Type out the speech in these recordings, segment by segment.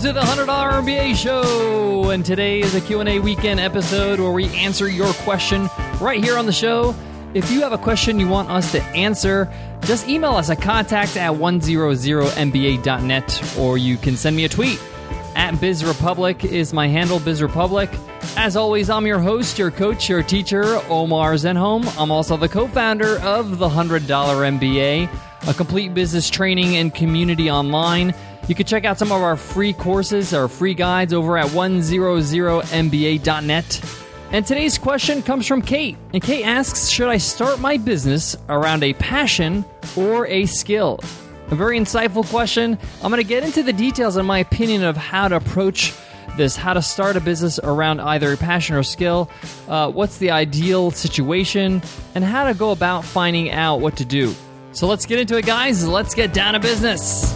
to the $100 MBA Show, and today is a Q&A weekend episode where we answer your question right here on the show. If you have a question you want us to answer, just email us at contact@100mba.net, or you can send me a tweet. @BizRepublic is my handle, BizRepublic. As always, I'm your host, your coach, your teacher, Omar Zenhom. I'm also the co-founder of the $100 MBA, a complete business training and community online. You can check out some of our free courses, our free guides over at 100mba.net. And today's question comes from Kate. And Kate asks, should I start my business around a passion or a skill? A very insightful question. I'm going to get into the details and my opinion of how to approach this, how to start a business around either a passion or skill, what's the ideal situation, and how to go about finding out what to do. So let's get into it, guys. Let's get down to business.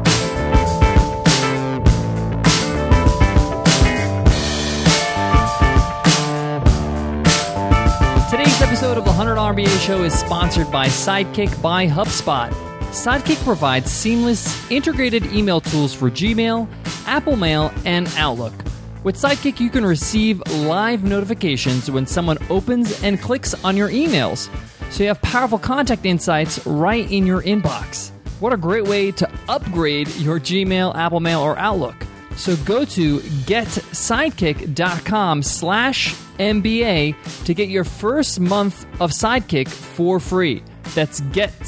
Today's episode of the $100 MBA Show is sponsored by Sidekick by HubSpot. Sidekick provides seamless, integrated email tools for Gmail, Apple Mail, and Outlook. With Sidekick, you can receive live notifications when someone opens and clicks on your emails, so you have powerful contact insights right in your inbox. What a great way to upgrade your Gmail, Apple Mail, or Outlook. So go to getsidekick.com/MBA to get your first month of Sidekick for free. That's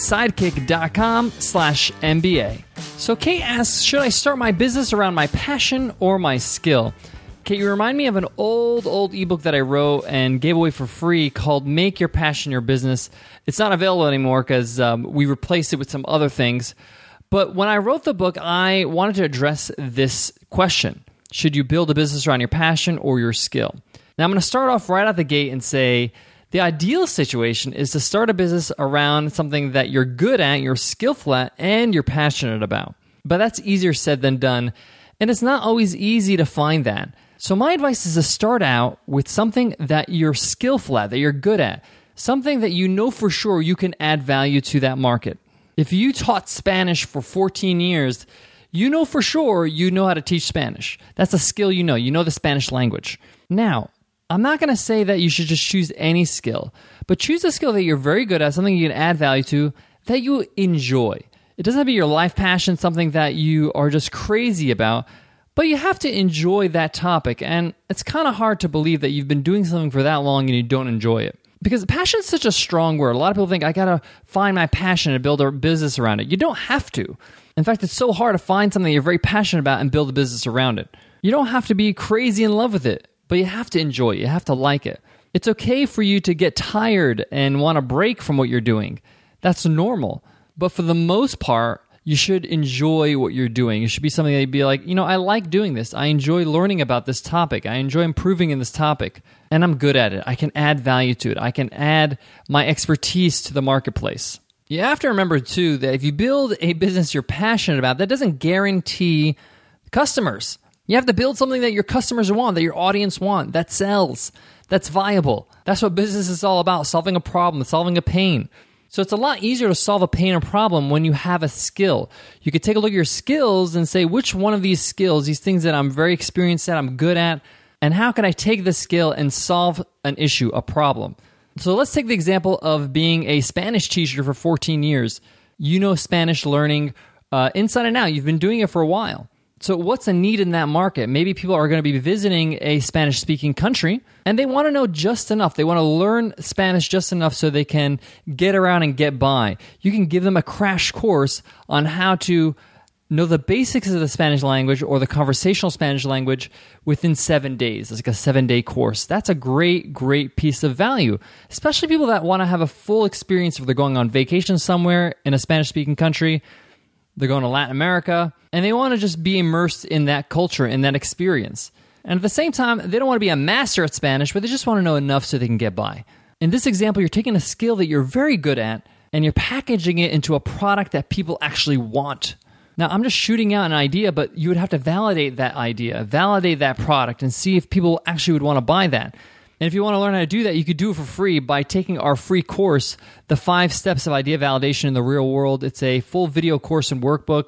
getsidekick.com/MBA. So Kate asks, should I start my business around my passion or my skill? Kate, you remind me of an old ebook that I wrote and gave away for free called Make Your Passion Your Business. It's not available anymore because we replaced it with some other things. But when I wrote the book, I wanted to address this question. Should you build a business around your passion or your skill? Now, I'm going to start off right out the gate and say the ideal situation is to start a business around something that you're good at, you're skillful at, and you're passionate about. But that's easier said than done, and it's not always easy to find that. So my advice is to start out with something that you're skillful at, that you're good at, something that you know for sure you can add value to that market. If you taught Spanish for 14 years, you know for sure you know how to teach Spanish. That's a skill you know the Spanish language. Now, I'm not going to say that you should just choose any skill, but choose a skill that you're very good at, something you can add value to, that you enjoy. It doesn't have to be your life passion, something that you are just crazy about, but you have to enjoy that topic, and it's kind of hard to believe that you've been doing something for that long and you don't enjoy it. Because passion is such a strong word. A lot of people think, I got to find my passion and build a business around it. You don't have to. In fact, it's so hard to find something you're very passionate about and build a business around it. You don't have to be crazy in love with it, but you have to enjoy it. You have to like it. It's okay for you to get tired and want to break from what you're doing. That's normal. But for the most part, you should enjoy what you're doing. It should be something that you'd be like, I like doing this. I enjoy learning about this topic. I enjoy improving in this topic. And I'm good at it. I can add value to it. I can add my expertise to the marketplace. You have to remember, too, that if you build a business you're passionate about, that doesn't guarantee customers. You have to build something that your customers want, that your audience want, that sells, that's viable. That's what business is all about, solving a problem, solving a pain. So it's a lot easier to solve a pain or problem when you have a skill. You could take a look at your skills and say, which one of these skills, these things that I'm very experienced at, I'm good at, and how can I take this skill and solve an issue, a problem? So let's take the example of being a Spanish teacher for 14 years. You know Spanish learning inside and out. You've been doing it for a while. So what's a need in that market? Maybe people are going to be visiting a Spanish-speaking country, and they want to know just enough. They want to learn Spanish just enough so they can get around and get by. You can give them a crash course on how to know the basics of the Spanish language or the conversational Spanish language within 7 days. It's like a 7-day course. That's a great piece of value, especially people that want to have a full experience if they're going on vacation somewhere in a Spanish-speaking country. They're going to Latin America, and they want to just be immersed in that culture, in that experience. And at the same time, they don't want to be a master at Spanish, but they just want to know enough so they can get by. In this example, you're taking a skill that you're very good at, and you're packaging it into a product that people actually want. Now, I'm just shooting out an idea, but you would have to validate that idea, validate that product, and see if people actually would want to buy that. And if you want to learn how to do that, you could do it for free by taking our free course, The 5 Steps of Idea Validation in the Real World. It's a full video course and workbook,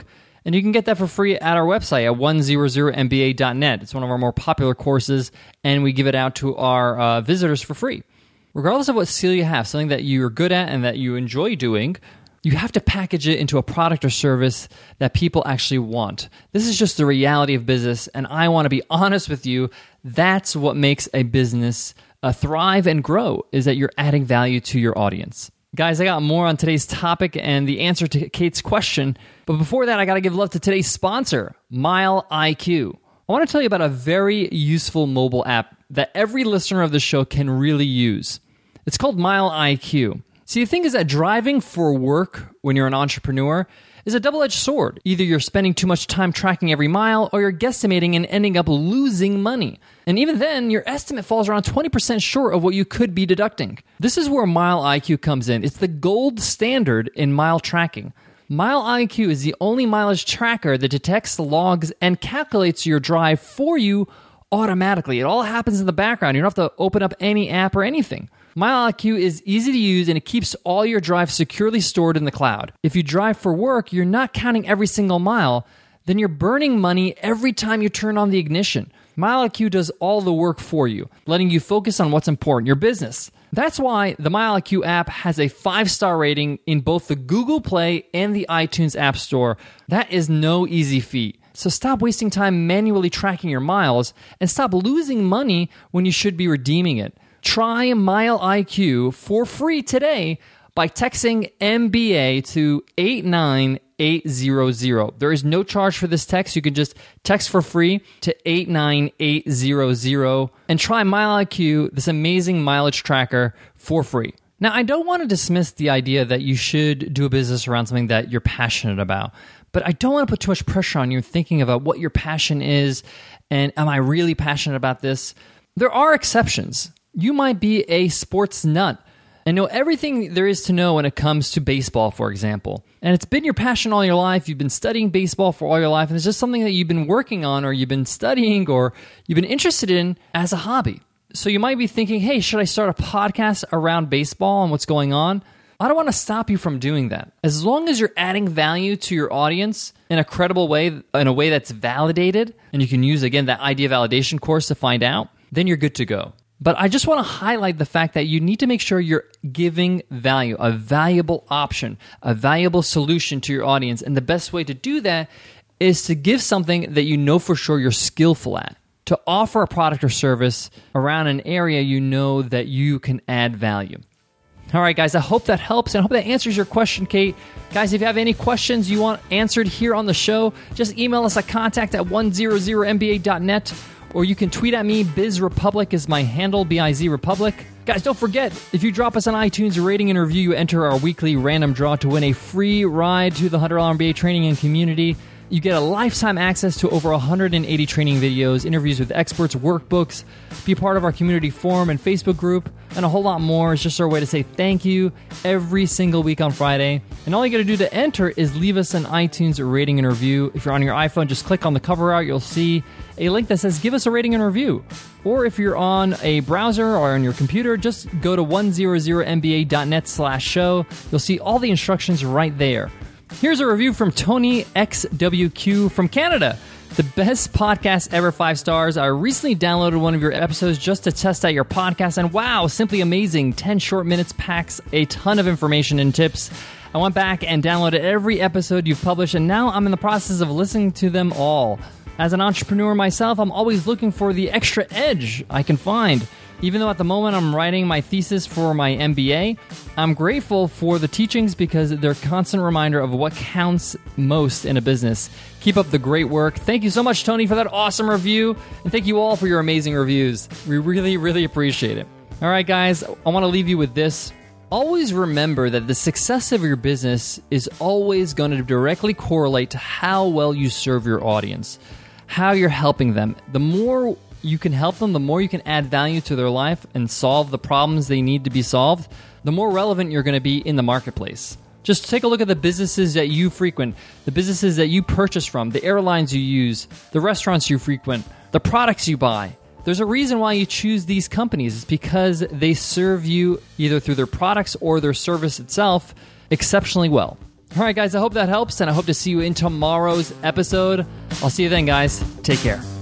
And you can get that for free at our website at 100mba.net. It's one of our more popular courses, and we give it out to our visitors for free. Regardless of what skill you have, something that you're good at and that you enjoy doing, you have to package it into a product or service that people actually want. This is just the reality of business, and I want to be honest with you. That's what makes a business thrive and grow, is that you're adding value to your audience. Guys, I got more on today's topic and the answer to Kate's question. But before that, I got to give love to today's sponsor, Mile IQ. I want to tell you about a very useful mobile app that every listener of the show can really use. It's called Mile IQ. See, the thing is that driving for work when you're an entrepreneur is a double-edged sword. Either you're spending too much time tracking every mile, or you're guesstimating and ending up losing money. And even then, your estimate falls around 20% short of what you could be deducting. This is where Mile IQ comes in. It's the gold standard in mile tracking. Mile IQ is the only mileage tracker that detects, logs, and calculates your drive for you automatically. It all happens in the background. You don't have to open up any app or anything. Mile IQ is easy to use, and it keeps all your drives securely stored in the cloud. If you drive for work, you're not counting every single mile. Then you're burning money every time you turn on the ignition. Mile IQ does all the work for you, letting you focus on what's important, your business. That's why the Mile IQ app has a 5-star rating in both the Google Play and the iTunes App Store. That is no easy feat. So stop wasting time manually tracking your miles and stop losing money when you should be redeeming it. Try Mile IQ for free today by texting MBA to 89800. There is no charge for this text. You can just text for free to 89800 and try Mile IQ, this amazing mileage tracker, for free. Now, I don't want to dismiss the idea that you should do a business around something that you're passionate about, but I don't want to put too much pressure on you thinking about what your passion is and am I really passionate about this? There are exceptions. You might be a sports nut and know everything there is to know when it comes to baseball, for example. And it's been your passion all your life. You've been studying baseball for all your life, and it's just something that you've been working on or you've been studying or you've been interested in as a hobby. So you might be thinking, hey, should I start a podcast around baseball and what's going on? I don't want to stop you from doing that. As long as you're adding value to your audience in a credible way, in a way that's validated, and you can use, again, that idea validation course to find out, then you're good to go. But I just want to highlight the fact that you need to make sure you're giving value, a valuable option, a valuable solution to your audience. And the best way to do that is to give something that you know for sure you're skillful at, to offer a product or service around an area you know that you can add value. All right, guys, I hope that helps and I hope that answers your question, Kate. Guys, if you have any questions you want answered here on the show, just email us at contact@100mba.net. Or you can tweet at me. BizRepublic is my handle, BizRepublic. Guys, don't forget, if you drop us on iTunes a rating and review, you enter our weekly random draw to win a free ride to the $100 MBA training and community. You get a lifetime access to over 180 training videos, interviews with experts, workbooks, be part of our community forum and Facebook group, and a whole lot more. It's just our way to say thank you every single week on Friday. And all you got to do to enter is leave us an iTunes rating and review. If you're on your iPhone, just click on the cover art. You'll see a link that says give us a rating and review. Or if you're on a browser or on your computer, just go to 100mba.net/show. You'll see all the instructions right there. Here's a review from Tony XWQ from Canada. The best podcast ever, 5 stars. I recently downloaded one of your episodes just to test out your podcast, and wow, simply amazing. 10 short minutes packs a ton of information and tips. I went back and downloaded every episode you've published, and now I'm in the process of listening to them all. As an entrepreneur myself, I'm always looking for the extra edge I can find. Even though at the moment I'm writing my thesis for my MBA, I'm grateful for the teachings because they're a constant reminder of what counts most in a business. Keep up the great work. Thank you so much, Tony, for that awesome review. And thank you all for your amazing reviews. We really, really appreciate it. All right, guys, I want to leave you with this. Always remember that the success of your business is always going to directly correlate to how well you serve your audience, how you're helping them. The more you can help them, the more you can add value to their life and solve the problems they need to be solved, the more relevant you're going to be in the marketplace. Just take a look at the businesses that you frequent, the businesses that you purchase from, the airlines you use, the restaurants you frequent, the products you buy. There's a reason why you choose these companies. It's because they serve you either through their products or their service itself exceptionally well. All right, guys, I hope that helps, and I hope to see you in tomorrow's episode. I'll see you then, guys. Take care.